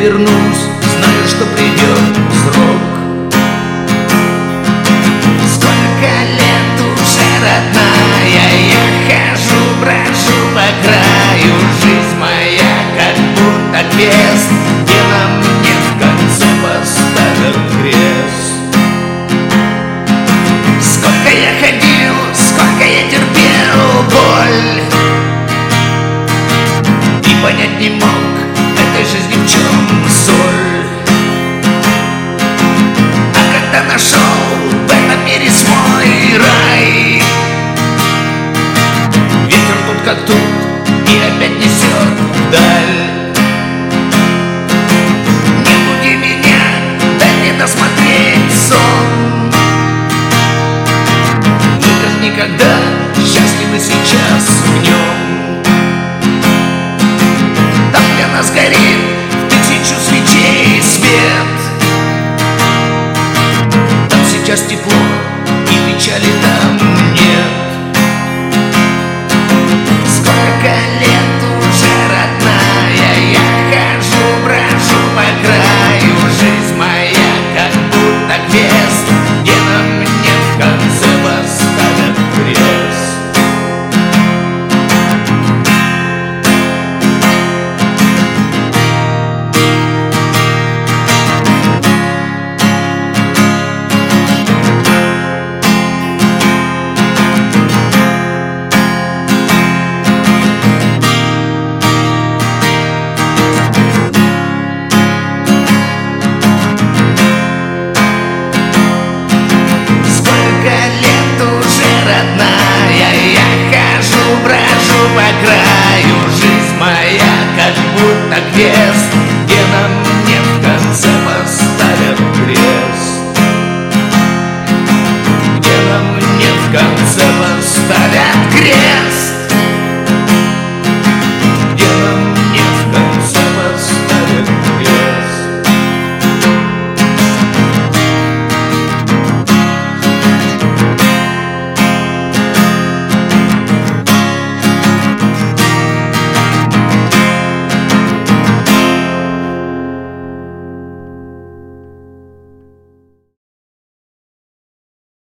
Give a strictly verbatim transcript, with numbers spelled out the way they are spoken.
вернусь, знаю, что придет срок. Сколько лет уже, родная, я хожу, брожу по краю. Жизнь моя как будто крест, где на мне в конце поставил крест. Сколько я ходил, сколько я терпел боль, и понять не мог этой жизни в чем соль. А когда нашел в этом мире свой рай, ветер тут как тут и опять несет вдаль. Не буди меня, дай мне досмотреть сон. Мы как никогда счастливы сейчас в нем. Там для нас горит в тысячу свечей свет. Там сейчас тепло и печали там нет. Сколько лет уже, родная, я хожу, брожу по краю. Жизнь моя как будто крест, где на мне в конце поставят крест. Родная, я хожу, брожу по краю. Жизнь моя как будто крест,